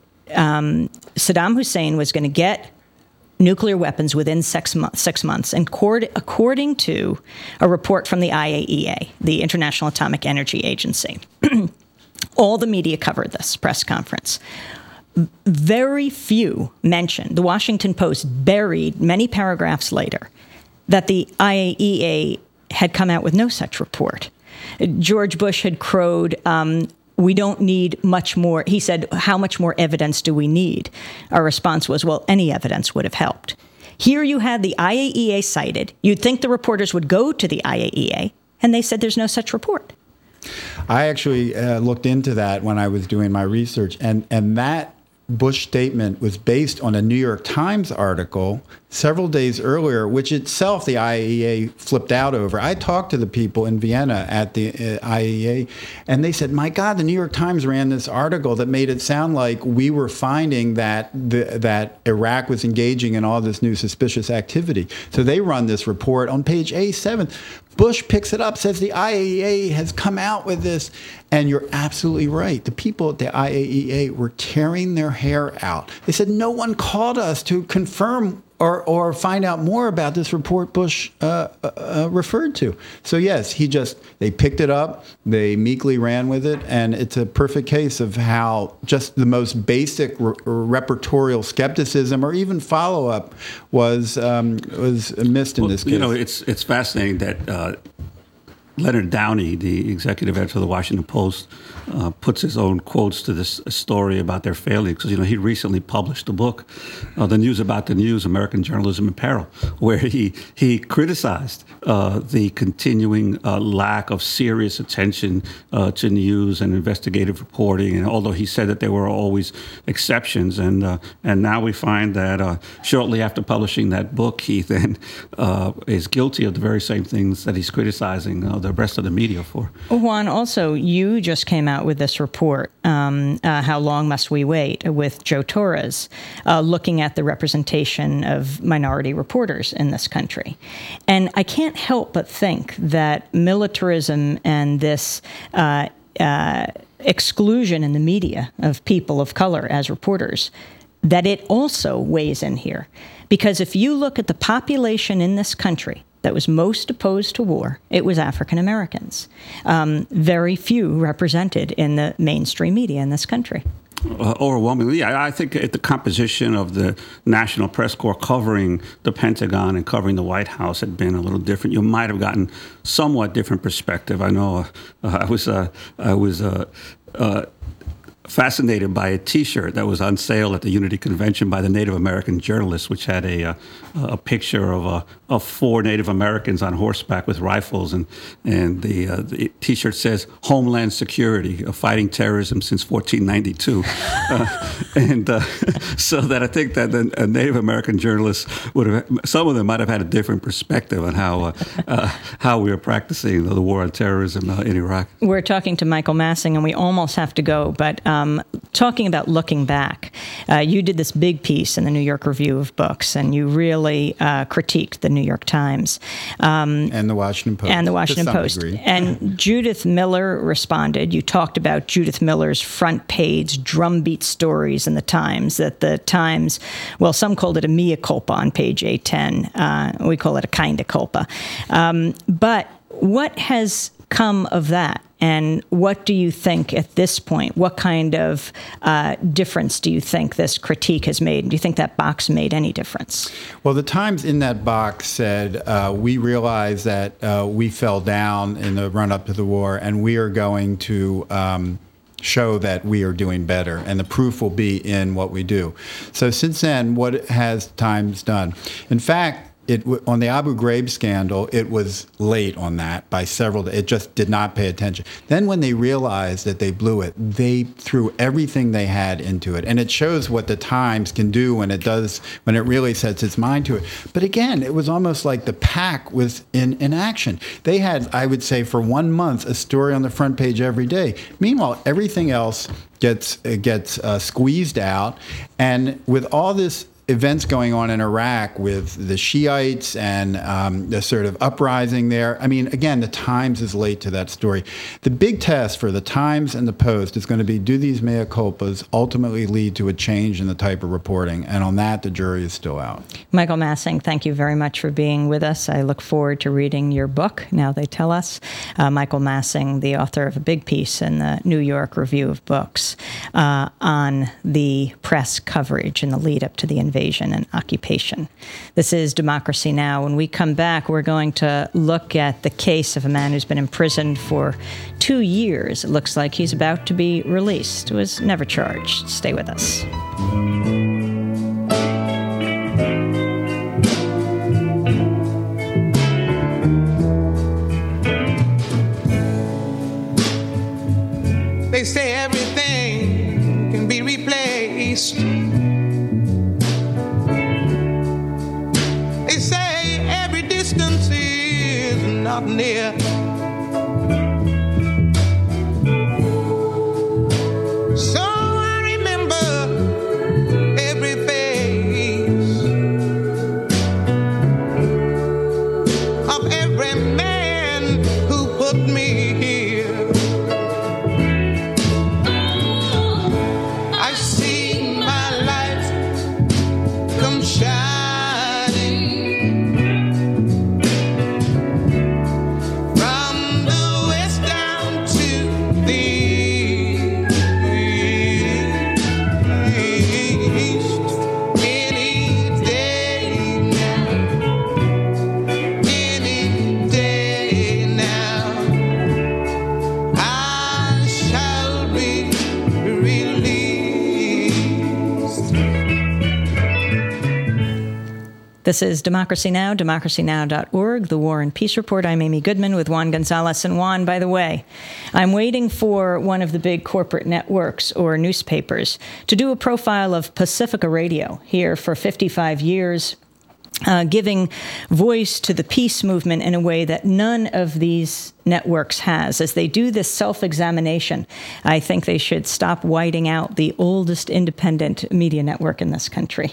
Um, Saddam Hussein was going to get nuclear weapons within six, mo- six months. And cord- according to a report from the I A E A, the International Atomic Energy Agency, all the media covered this press conference. Very few mentioned, the Washington Post buried many paragraphs later, that the I A E A had come out with no such report. George Bush had crowed, um, we don't need much more. He said, how much more evidence do we need? Our response was, well, any evidence would have helped. Here you had the I A E A cited. You'd think the reporters would go to the I A E A, and they said there's no such report. I actually uh, looked into that when I was doing my research, and, and that Bush statement was based on a New York Times article several days earlier, which itself the I A E A flipped out over. I talked to the people in Vienna at the uh, I A E A, and they said, my God, the New York Times ran this article that made it sound like we were finding that the, that Iraq was engaging in all this new suspicious activity. So they run this report on page A seven. Bush picks it up, says the I A E A has come out with this. And you're absolutely right. The people at the I A E A were tearing their hair out. They said, no one called us to confirm or, or find out more about this report Bush uh, uh, referred to. So, yes, he just, they picked it up, they meekly ran with it, and it's a perfect case of how just the most basic re- repertorial skepticism or even follow-up was um, was missed in well, this case. You know, it's, it's fascinating that uh, Leonard Downey, the executive editor of the Washington Post, uh, puts his own quotes to this story about their failure. Because, you know, he recently published a book, uh, The News About the News, American Journalism in Peril, where he, he criticized uh, the continuing uh, lack of serious attention uh, to news and investigative reporting. And although he said that there were always exceptions, and uh, and now we find that uh, shortly after publishing that book, he then uh, is guilty of the very same things that he's criticizing uh, the rest of the media for. Juan, also, you just came out with this report, um, uh, How Long Must We Wait, with Joe Torres, uh, looking at the representation of minority reporters in this country. And I can't help but think that militarism and this uh, uh, exclusion in the media of people of color as reporters, that it also weighs in here. Because if you look at the population in this country that was most opposed to war, it was African Americans. Um, very few represented in the mainstream media in this country. Uh, overwhelmingly, yeah. I think the composition of the National Press Corps covering the Pentagon and covering the White House had been a little different. You might have gotten somewhat different perspective. I know uh, I was uh, I was uh, uh, fascinated by a T-shirt that was on sale at the Unity Convention by the Native American journalists, which had a uh, a picture of uh, of four Native Americans on horseback with rifles, and and the, uh, the T-shirt says "Homeland Security, uh, fighting terrorism since fourteen ninety-two," uh, and uh, so that I think that the uh, Native American journalists would have, some of them might have had a different perspective on how uh, uh, how we were practicing the war on terrorism uh, in Iraq. We're talking to Michael Massing, and we almost have to go, but. Um, Um, talking about looking back, uh, you did this big piece in the New York Review of Books, and you really uh, critiqued the New York Times. Um, and the Washington Post. And the Washington to some Post. degree. And Judith Miller responded. You talked about Judith Miller's front page drumbeat stories in the Times, that the Times, well, some called it a mea culpa on page A ten. Uh, we call it a kinda culpa. Um, but what has come of that? And what do you think at this point, what kind of uh, difference do you think this critique has made? Do you think that box made any difference? Well, the Times in that box said, uh, we realize that uh, we fell down in the run-up to the war, and we are going to um, show that we are doing better, and the proof will be in what we do. So since then, what has Times done? In fact, It, on the Abu Ghraib scandal, it was late on that by several days. It just did not pay attention. Then when they realized that they blew it, they threw everything they had into it. And it shows what the Times can do when it does, when it really sets its mind to it. But again, it was almost like the pack was in, in action. They had, I would say, for one month, a story on the front page every day. Meanwhile, everything else gets, gets uh, squeezed out. And with all this events going on in Iraq with the Shiites and um, the sort of uprising there. I mean, again, the Times is late to that story. The big test for the Times and the Post is going to be, do these mea culpas ultimately lead to a change in the type of reporting? And on that, the jury is still out. Michael Massing, thank you very much for being with us. I look forward to reading your book, Now They Tell Us. Uh, Michael Massing, the author of a big piece in the New York Review of Books uh, on the press coverage in the lead up to the invasion invasion and occupation. This is Democracy Now! When we come back, we're going to look at the case of a man who's been imprisoned for two years. It looks like he's about to be released. Was never charged. Stay with us. They say everything can be replaced. They say every distance is not near. So I remember every face of every man who put me here. This is Democracy Now!, democracy now dot org, the War and Peace Report. I'm Amy Goodman with Juan Gonzalez. And Juan, by the way, I'm waiting for one of the big corporate networks or newspapers to do a profile of Pacifica Radio here for fifty-five years, uh, giving voice to the peace movement in a way that none of these networks has. As they do this self-examination, I think they should stop whiting out the oldest independent media network in this country.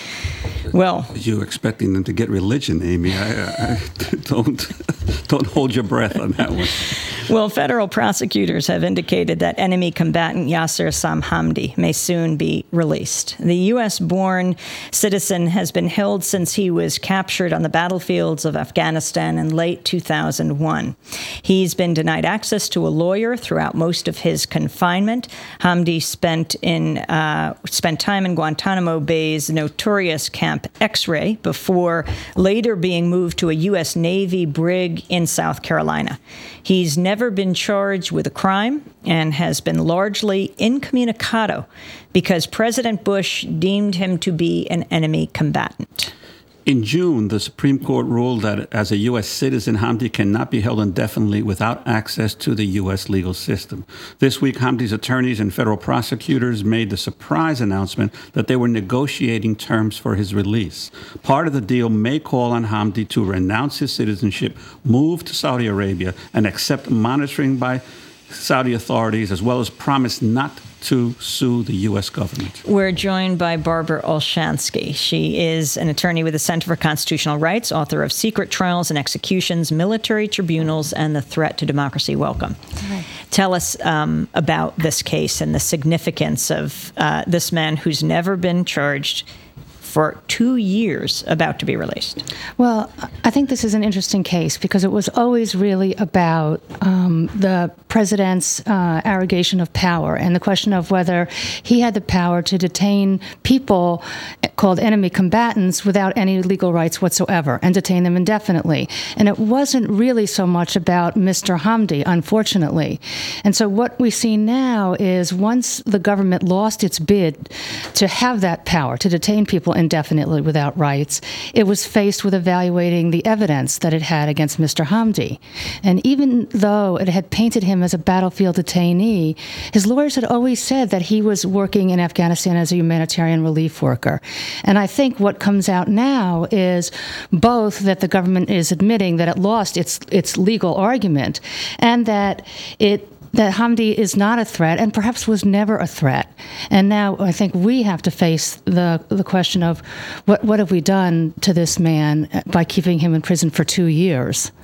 Well, you expecting them to get religion, Amy? I, I, don't don't hold your breath on that one. Well, federal prosecutors have indicated that enemy combatant Yasir Sam Hamdi may soon be released. The U S-born citizen has been held since he was captured on the battlefields of Afghanistan in late two thousand one. He's been denied access to a lawyer throughout most of his confinement. Hamdi spent in uh, spent time in Guantanamo Bay's notorious Camp X-Ray before later being moved to a U S Navy brig in South Carolina. He's never been charged with a crime and has been largely incommunicado because President Bush deemed him to be an enemy combatant. In June, the Supreme Court ruled that as a U S citizen, Hamdi cannot be held indefinitely without access to the U S legal system. This week, Hamdi's attorneys and federal prosecutors made the surprise announcement that they were negotiating terms for his release. Part of the deal may call on Hamdi to renounce his citizenship, move to Saudi Arabia, and accept monitoring by Saudi authorities, as well as promise not to sue the U S government. We're joined by Barbara Olshansky. She is an attorney with the Center for Constitutional Rights, author of Secret Trials and Executions, Military Tribunals, and the Threat to Democracy. Welcome. Hi. Tell us um, about this case and the significance of uh, this man who's never been charged for two years about to be released. Well, I think this is an interesting case because it was always really about um, the president's uh, arrogation of power and the question of whether he had the power to detain people called enemy combatants without any legal rights whatsoever and detain them indefinitely. And it wasn't really so much about Mister Hamdi, unfortunately. And so what we see now is once the government lost its bid to have that power to detain people indefinitely without rights, it was faced with evaluating the evidence that it had against Mister Hamdi. And even though it had painted him as a battlefield detainee, his lawyers had always said that he was working in Afghanistan as a humanitarian relief worker. And I think what comes out now is both that the government is admitting that it lost its its legal argument and that it that Hamdi is not a threat and perhaps was never a threat. And now I think we have to face the the question of what what have we done to this man by keeping him in prison for two years?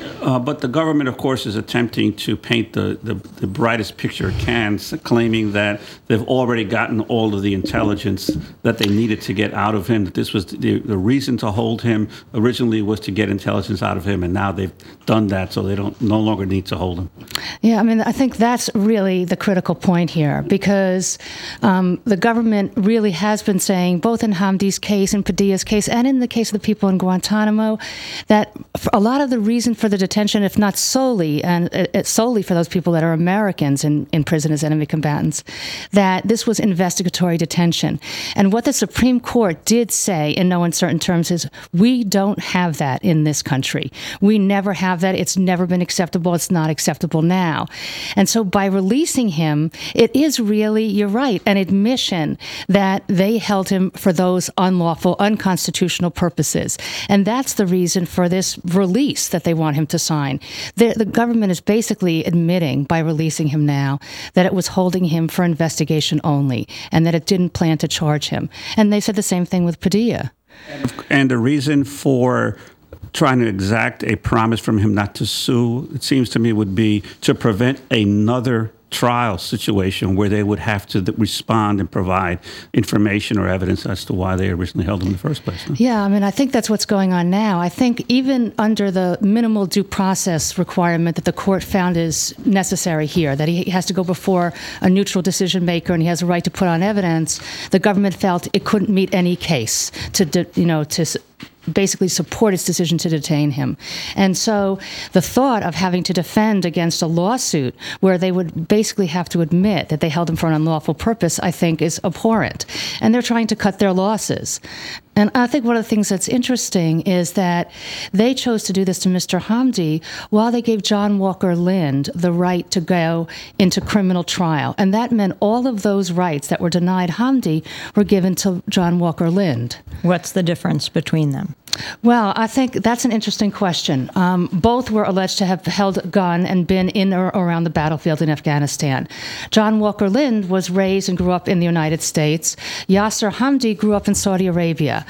Uh, but the government, of course, is attempting to paint the, the, the brightest picture it can, claiming that they've already gotten all of the intelligence that they needed to get out of him. That this was the, the reason to hold him originally was to get intelligence out of him, and now they've done that, so they don't no longer need to hold him. Yeah, I mean, I think that's really the critical point here, because um, the government really has been saying, both in Hamdi's case, in Padilla's case, and in the case of the people in Guantanamo, that a lot of the reason for the detention, if not solely, and uh, solely for those people that are Americans in, in prison as enemy combatants, that this was investigatory detention. And what the Supreme Court did say in no uncertain terms is, we don't have that in this country. We never have that. It's never been acceptable. It's not acceptable now. And so by releasing him, it is really, you're right, an admission that they held him for those unlawful, unconstitutional purposes. And that's the reason for this release that they want him to sign. The, the government is basically admitting, by releasing him now, that it was holding him for investigation only, and that it didn't plan to charge him. And they said the same thing with Padilla. And the reason for trying to exact a promise from him not to sue, it seems to me, would be to prevent another trial situation where they would have to respond and provide information or evidence as to why they originally held him in the first place. Huh? Yeah, I mean, I think that's what's going on now. I think even under the minimal due process requirement that the court found is necessary here, that he has to go before a neutral decision maker and he has a right to put on evidence, the government felt it couldn't meet any case to, you know, to basically support its decision to detain him. And so the thought of having to defend against a lawsuit where they would basically have to admit that they held him for an unlawful purpose, I think, is abhorrent. And they're trying to cut their losses. And I think one of the things that's interesting is that they chose to do this to Mister Hamdi while they gave John Walker Lind the right to go into criminal trial. And that meant all of those rights that were denied Hamdi were given to John Walker Lind. What's the difference between them? Well, I think that's an interesting question. Um, both were alleged to have held a gun and been in or around the battlefield in Afghanistan. John Walker Lind was raised and grew up in the United States. Yasser Hamdi grew up in Saudi Arabia.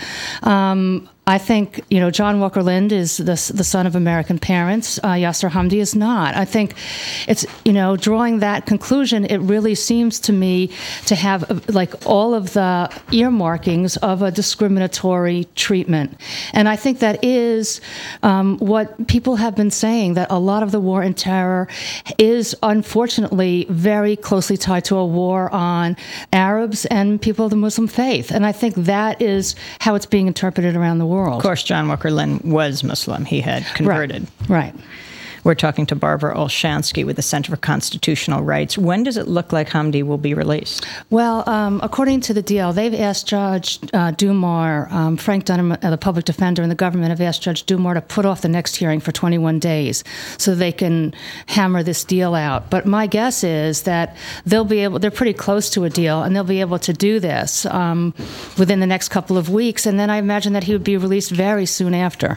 Um, I think, you know, John Walker Lind is the, the son of American parents. Uh, Yasser Hamdi is not. I think it's, you know, drawing that conclusion, it really seems to me to have, uh, like, all of the earmarkings of a discriminatory treatment. And I think that is um, what people have been saying, that a lot of the war on terror is, unfortunately, very closely tied to a war on Arabs and people of the Muslim faith. And I think that is how it's being interpreted around the world. World. Of course, John Walker Lind was Muslim. He had converted. Right. right. We're talking to Barbara Olshansky with the Center for Constitutional Rights. When does it look like Hamdi will be released? Well, um, according to the deal, they've asked Judge uh, Dumar, um, Frank Dunham, uh, the public defender, and the government have asked Judge Dumar to put off the next hearing for twenty-one days so they can hammer this deal out. But my guess is that they'll be able, they're pretty close to a deal, and they'll be able to do this um, within the next couple of weeks. And then I imagine that he would be released very soon after.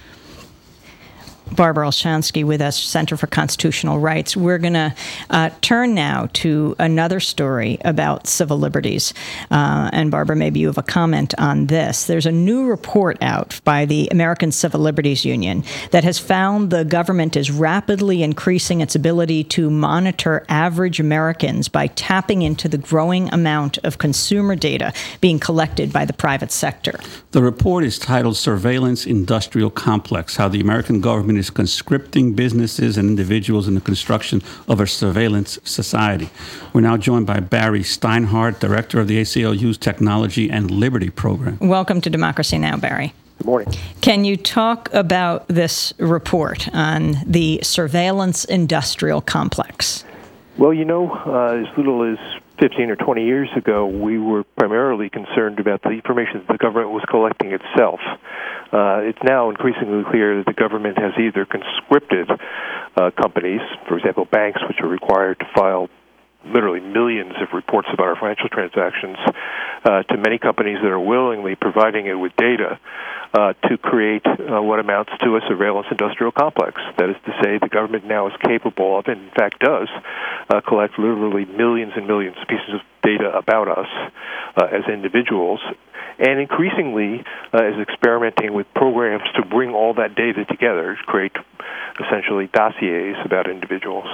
Barbara Olshansky with us, Center for Constitutional Rights. We're going to uh, turn now to another story about civil liberties. Uh, and Barbara, maybe you have a comment on this. There's a new report out by the American Civil Liberties Union that has found the government is rapidly increasing its ability to monitor average Americans by tapping into the growing amount of consumer data being collected by the private sector. The report is titled Surveillance Industrial Complex, How the American Government is Conscripting Businesses and Individuals in the Construction of a Surveillance Society. We're now joined by Barry Steinhardt, Director of the A C L U's Technology and Liberty Program. Welcome to Democracy Now!, Barry. Good morning. Can you talk about this report on the surveillance industrial complex? Well, you know, uh, as little as fifteen or twenty years ago, we were primarily concerned about the information that the government was collecting itself. Uh, it's now increasingly clear that the government has either conscripted uh, companies, for example, banks, which are required to file literally millions of reports about our financial transactions, uh, to many companies that are willingly providing it with data uh, to create uh, what amounts to a surveillance industrial complex. That is to say, the government now is capable of, and in fact does, uh, collect literally millions and millions of pieces of data about us uh, as individuals, and increasingly uh, is experimenting with programs to bring all that data together, to create essentially dossiers about individuals.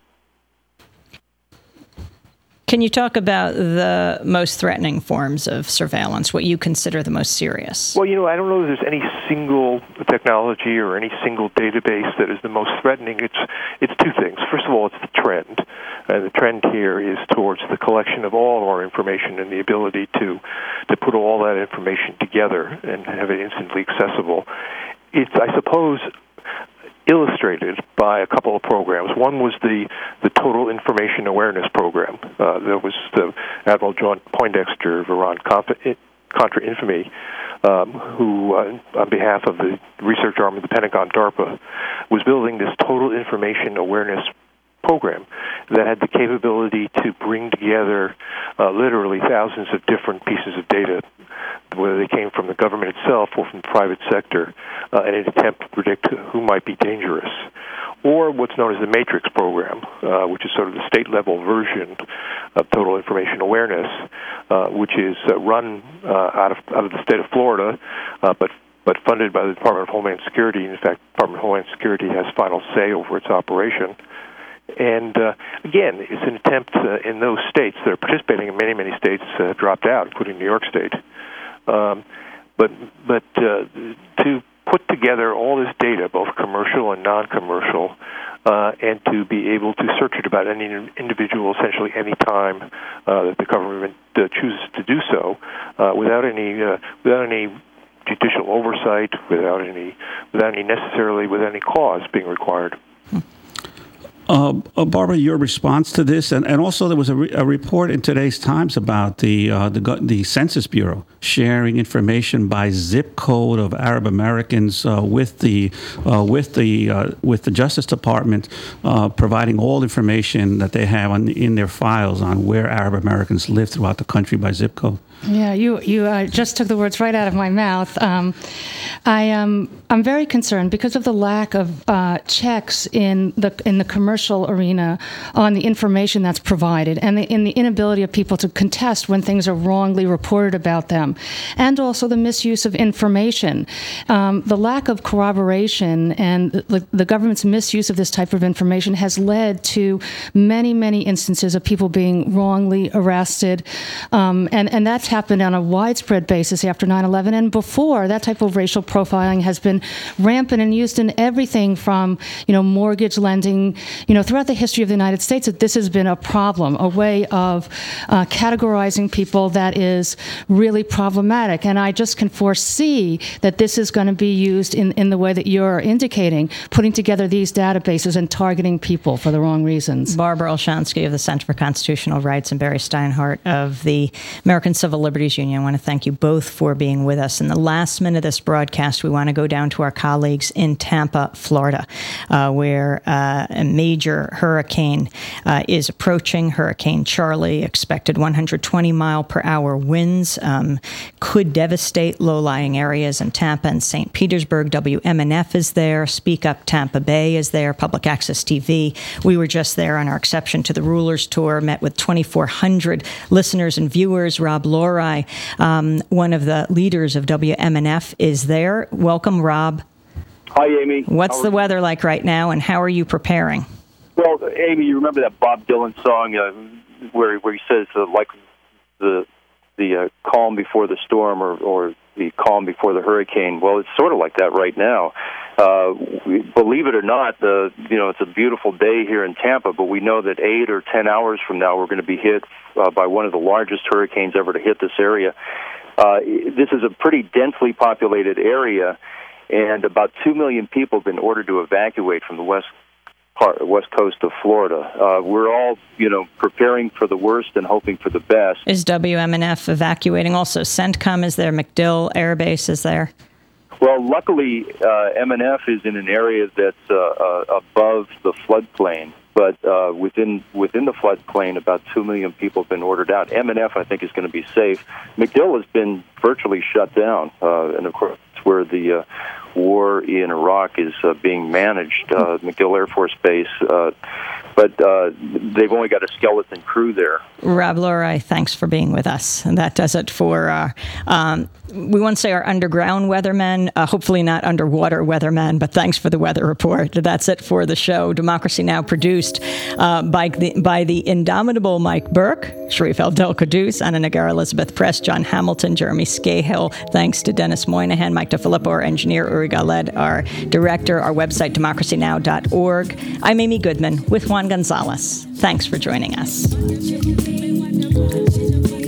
Can you talk about the most threatening forms of surveillance, what you consider the most serious? Well, you know, I don't know if there's any single technology or any single database that is the most threatening. It's it's two things. First of all, it's the trend. And the trend here is towards the collection of all of our information and the ability to, to put all that information together and have it instantly accessible. It's, I suppose, illustrated by a couple of programs. One was the, the Total Information Awareness Program. Uh, there was the Admiral John Poindexter of Iran Contra Infamy, um, who, uh, on behalf of the research arm of the Pentagon, DARPA, was building this Total Information Awareness program that had the capability to bring together uh, literally thousands of different pieces of data, whether they came from the government itself or from the private sector, uh, in an attempt to predict who might be dangerous. Or what's known as the Matrix program, uh, which is sort of the state-level version of Total Information Awareness, uh, which is uh, run uh, out of out of the state of Florida, uh, but but funded by the Department of Homeland Security. In fact, the Department of Homeland Security has final say over its operation. And uh, again, it's an attempt uh, in those states that are participating, in many, many states uh, dropped out, including New York State. Um, but but uh, to put together all this data, both commercial and non-commercial, uh, and to be able to search it about any individual essentially any time uh, that the government uh, chooses to do so, uh, without any uh, without any judicial oversight, without any without any necessarily with any cause being required. Uh, uh, Barbara, your response to this, and, and also there was a, re- a report in today's Times about the, uh, the the Census Bureau sharing information by zip code of Arab Americans uh, with the uh, with the uh, with the Justice Department, uh, providing all information that they have on, in their files on where Arab Americans live throughout the country by zip code. Yeah, you you uh, just took the words right out of my mouth. Um, I am I'm very concerned because of the lack of uh, checks in the in the commercial arena on the information that's provided, and the, in the inability of people to contest when things are wrongly reported about them, and also the misuse of information, um, the lack of corroboration, and the, the government's misuse of this type of information has led to many many instances of people being wrongly arrested, um, and and that's happened on a widespread basis after nine eleven, and before that type of racial profiling has been rampant and used in everything from, you know, mortgage lending, you know, throughout the history of the United States. That this has been a problem, a way of uh, categorizing people that is really problematic, and I just can foresee that this is going to be used in, in the way that you're indicating, putting together these databases and targeting people for the wrong reasons. Barbara Olshansky of the Center for Constitutional Rights and Barry Steinhardt of the American Civil Liberties Union. I want to thank you both for being with us. In the last minute of this broadcast, we want to go down to our colleagues in Tampa, Florida, uh, where uh, a major hurricane uh, is approaching. Hurricane Charlie, expected one hundred twenty mile per hour winds, um, could devastate low-lying areas in Tampa and Saint Petersburg. W M N F is there. Speak Up Tampa Bay is there. Public Access T V. We were just there on our Exception to the Rulers tour, met with twenty-four hundred listeners and viewers. Rob Lorai, um, one of the leaders of W M N F, is there. Welcome, Rob. Hi, Amy. What's the weather like right now, and how are you preparing? Well, Amy, you remember that Bob Dylan song uh, where where he says uh, like the the uh, calm before the storm, or, or the calm before the hurricane? Well, it's sort of like that right now. Uh, we, believe it or not, uh, you know, it's a beautiful day here in Tampa, but we know that eight or ten hours from now we're going to be hit uh, by one of the largest hurricanes ever to hit this area. Uh, this is a pretty densely populated area, and about two million people have been ordered to evacuate from the west part, west coast of Florida. Uh, we're all, you know, preparing for the worst and hoping for the best. Is W M N F evacuating also? CENTCOM is there. MacDill Air Base is there. Well, luckily, uh, M N F is in an area that's uh, uh, above the floodplain, but uh, within within the floodplain, about two million people have been ordered out. M N F, I think, is going to be safe. MacDill has been virtually shut down, uh, and of course, it's where the uh, war in Iraq is uh, being managed. Uh, MacDill Air Force Base, uh, but uh, they've only got a skeleton crew there. Rob Loray, thanks for being with us. And that does it for, uh, um, we won't say our underground weathermen, uh, hopefully not underwater weathermen, but thanks for the weather report. That's it for the show. Democracy Now! Produced uh, by, the, by the indomitable Mike Burke, Sharif El-Del-Quddus, Anna Nagar, Elizabeth Press, John Hamilton, Jeremy Scahill. Thanks to Dennis Moynihan, Mike DeFilippo, our engineer, Uri Galed, our director, our website, democracy now dot org. I'm Amy Goodman with Juan Gonzalez. Thanks for joining us.